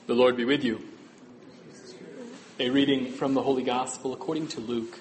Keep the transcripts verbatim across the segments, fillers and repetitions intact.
The Lord be with you. A reading from the Holy Gospel according to Luke.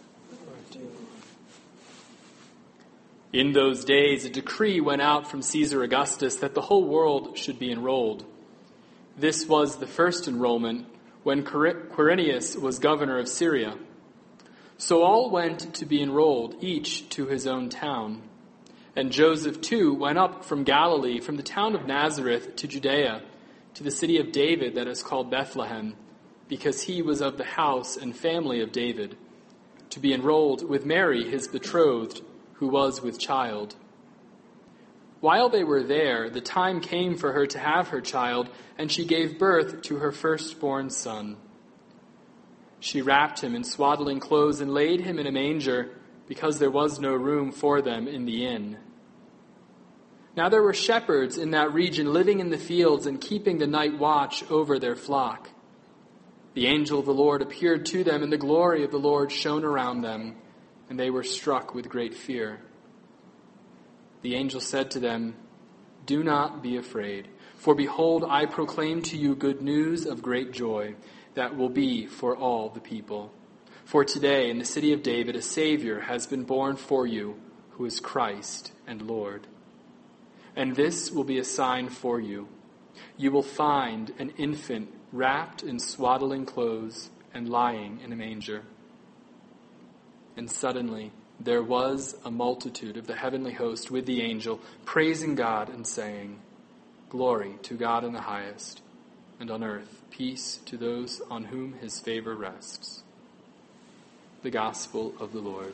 In those days, a decree went out from Caesar Augustus that the whole world should be enrolled. This was the first enrollment when Quirinius was governor of Syria. So all went to be enrolled, each to his own town. And Joseph too went up from Galilee, from the town of Nazareth to Judea, to the city of David that is called Bethlehem, because he was of the house and family of David, to be enrolled with Mary, his betrothed, who was with child. While they were there, the time came for her to have her child, and she gave birth to her firstborn son. She wrapped him in swaddling clothes and laid him in a manger, because there was no room for them in the inn. Now there were shepherds in that region living in the fields and keeping the night watch over their flock. The angel of the Lord appeared to them, and the glory of the Lord shone around them, and they were struck with great fear. The angel said to them, "Do not be afraid, for behold, I proclaim to you good news of great joy that will be for all the people. For today in the city of David a Savior has been born for you, who is Christ and Lord. And this will be a sign for you. You will find an infant wrapped in swaddling clothes and lying in a manger." And suddenly there was a multitude of the heavenly host with the angel, praising God and saying, "Glory to God in the highest, and on earth peace to those on whom his favor rests." The Gospel of the Lord.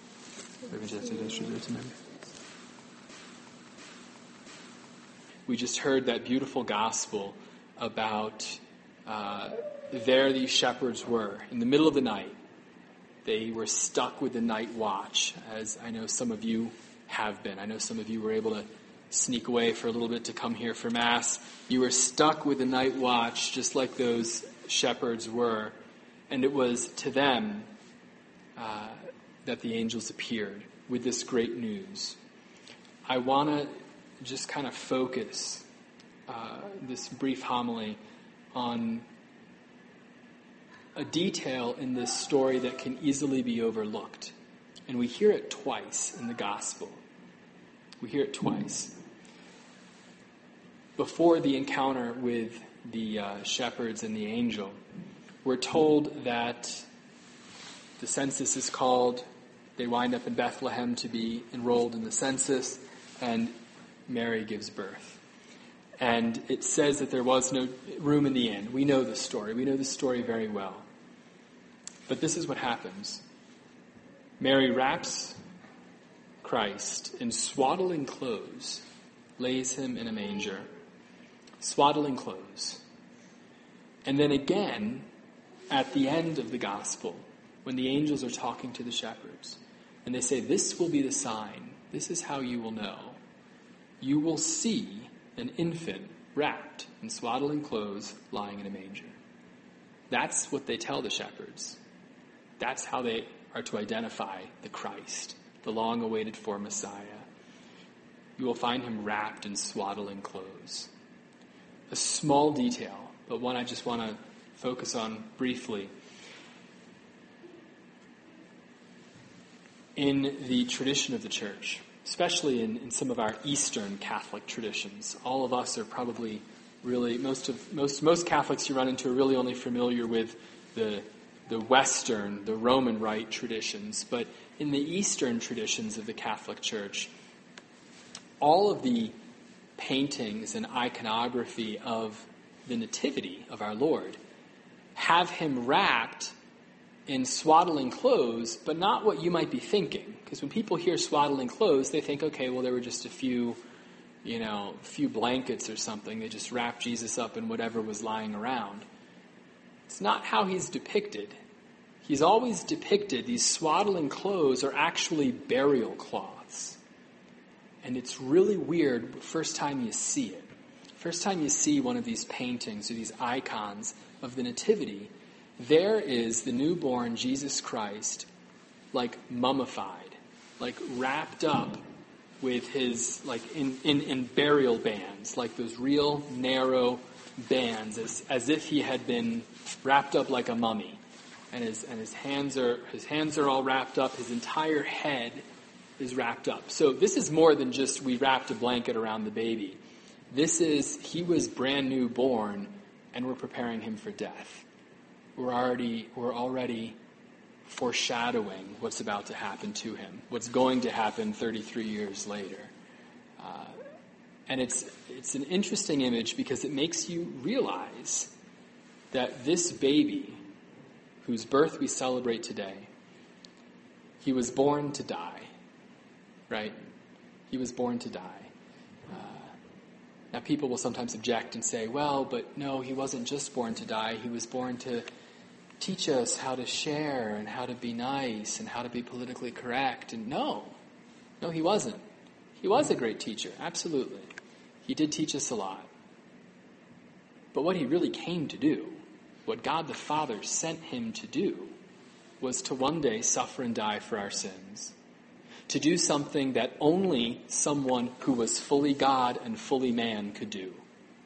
We just heard that beautiful gospel about uh, there these shepherds were in the middle of the night. They were stuck with the night watch, as I know some of you have been. I know some of you were able to sneak away for a little bit to come here for Mass. You were stuck with the night watch, just like those shepherds were. And it was to them uh, that the angels appeared with this great news. I want to just kind of focus uh, this brief homily on a detail in this story that can easily be overlooked. And we hear it twice in the Gospel. We hear it twice. Before the encounter with the uh, shepherds and the angel, we're told that the census is called. They wind up in Bethlehem to be enrolled in the census, and Mary gives birth. And it says that there was no room in the inn. We know the story. We know the story very well. But this is what happens. Mary wraps Christ in swaddling clothes, lays him in a manger. Swaddling clothes. And then again, at the end of the gospel, when the angels are talking to the shepherds, and they say, "This will be the sign. This is how you will know. You will see an infant wrapped in swaddling clothes lying in a manger." That's what they tell the shepherds. That's how they are to identify the Christ, the long-awaited for Messiah. You will find him wrapped in swaddling clothes. A small detail, but one I just want to focus on briefly. In the tradition of the church, especially in, in some of our Eastern Catholic traditions, all of us are probably really, most of most most Catholics you run into are really only familiar with the the Western, the Roman Rite traditions. But in the Eastern traditions of the Catholic Church, all of the paintings and iconography of the Nativity of our Lord have him wrapped in swaddling clothes, but not what you might be thinking. Because when people hear swaddling clothes, they think, okay, well, there were just a few, you know, few blankets or something. They just wrapped Jesus up in whatever was lying around. It's not how he's depicted. He's always depicted, these swaddling clothes are actually burial cloths. And it's really weird the first time you see it. First time you see one of these paintings or these icons of the Nativity, there is the newborn Jesus Christ, like mummified, like wrapped up with his, like in, in, in burial bands, like those real narrow bands, as, as if he had been wrapped up like a mummy. And his and his hands are his hands are all wrapped up. His entire head is wrapped up. So this is more than just we wrapped a blanket around the baby. This is he was brand new born, and we're preparing him for death. We're already we're already foreshadowing what's about to happen to him, what's going to happen thirty-three years later. Uh, and it's it's an interesting image because it makes you realize that this baby, whose birth we celebrate today, he was born to die, right? He was born to die. Uh, now people will sometimes object and say, well, but no, he wasn't just born to die. He was born to teach us how to share and how to be nice and how to be politically correct. And no, no, he wasn't. He was a great teacher, absolutely. He did teach us a lot. But what he really came to do, what God the Father sent him to do, was to one day suffer and die for our sins. To do something that only someone who was fully God and fully man could do.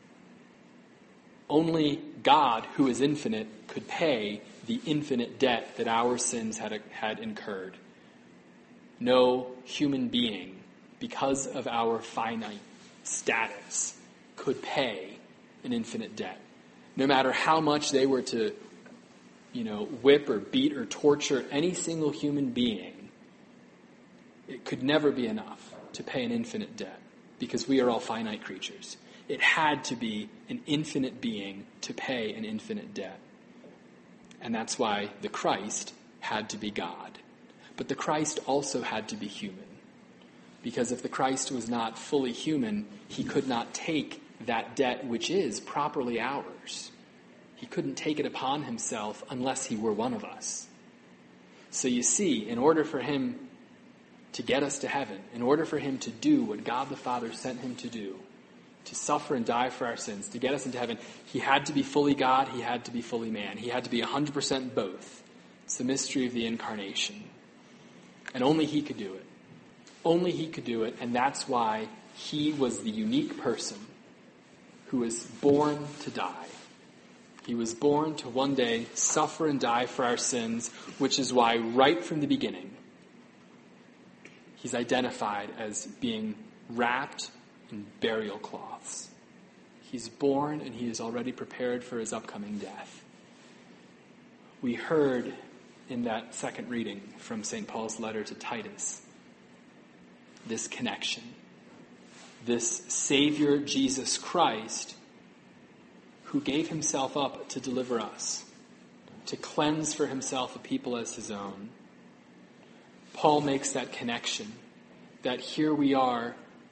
Only God, who is infinite, could pay the infinite debt that our sins had, had incurred. No human being, because of our finite status, could pay an infinite debt. No matter how much they were to, you know, whip or beat or torture any single human being, it could never be enough to pay an infinite debt because we are all finite creatures. It had to be an infinite being to pay an infinite debt. And that's why the Christ had to be God. But the Christ also had to be human. Because if the Christ was not fully human, he could not take that debt which is properly ours. He couldn't take it upon himself unless he were one of us. So you see, in order for him to get us to heaven, in order for him to do what God the Father sent him to do, to suffer and die for our sins, to get us into heaven, he had to be fully God, he had to be fully man. He had to be one hundred percent both. It's the mystery of the incarnation. And only he could do it. Only he could do it, and that's why he was the unique person who was born to die. He was born to one day suffer and die for our sins, which is why right from the beginning, he's identified as being wrapped in burial cloths. He's born and he is already prepared for his upcoming death. We heard in that second reading from Saint Paul's letter to Titus this connection. This Savior, Jesus Christ, who gave himself up to deliver us, to cleanse for himself a people as his own. Paul makes that connection, that here we are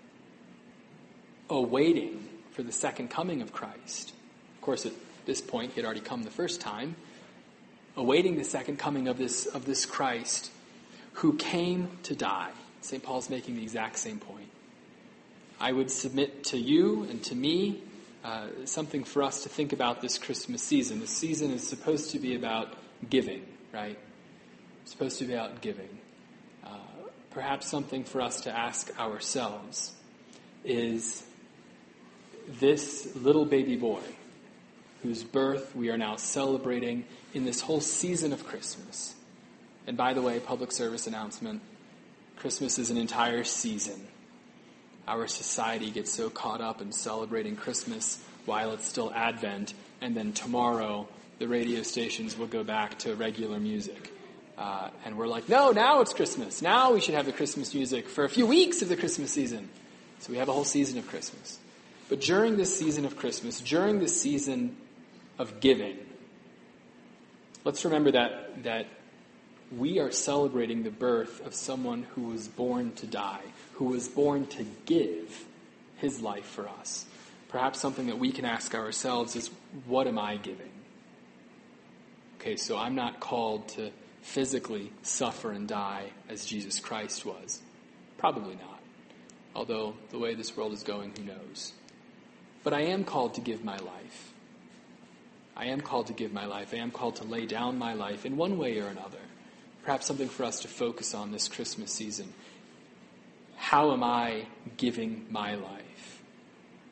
awaiting for the second coming of Christ. Of course, at this point, he had already come the first time, awaiting the second coming of this, of this Christ who came to die. Saint Paul's making the exact same point. I would submit to you and to me uh, something for us to think about this Christmas season. This season is supposed to be about giving, right? It's supposed to be about giving. Uh, perhaps something for us to ask ourselves is this little baby boy whose birth we are now celebrating in this whole season of Christmas. And by the way, public service announcement, Christmas is an entire season. Our society gets so caught up in celebrating Christmas while it's still Advent, and then tomorrow the radio stations will go back to regular music. Uh, and we're like, no, now it's Christmas. Now we should have the Christmas music for a few weeks of the Christmas season. So we have a whole season of Christmas. But during this season of Christmas, during this season of giving, let's remember that that we are celebrating the birth of someone who was born to die, who was born to give his life for us. Perhaps something that we can ask ourselves is, what am I giving? Okay, so I'm not called to physically suffer and die as Jesus Christ was. Probably not. Although the way this world is going, who knows? But I am called to give my life. I am called to give my life. I am called to lay down my life in one way or another. Perhaps something for us to focus on this Christmas season. How am I giving my life?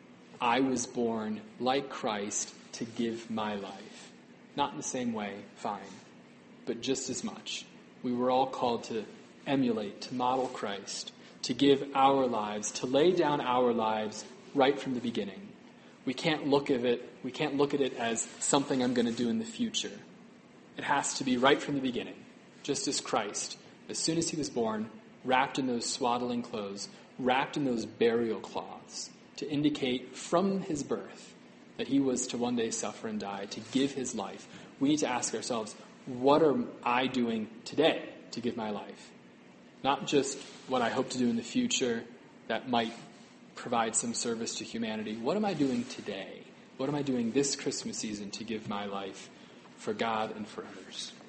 I was born, like Christ, to give my life. Not in the same way, fine, but just as much. We were all called to emulate, to model Christ, to give our lives, to lay down our lives right from the beginning. We can't look at it, we can't look at it as something I'm going to do in the future. It has to be right from the beginning, just as Christ, as soon as he was born, wrapped in those swaddling clothes, wrapped in those burial cloths, to indicate from his birth that he was to one day suffer and die, to give his life. We need to ask ourselves, what am I doing today to give my life? Not just what I hope to do in the future that might provide some service to humanity. What am I doing today? What am I doing this Christmas season to give my life for God and for others?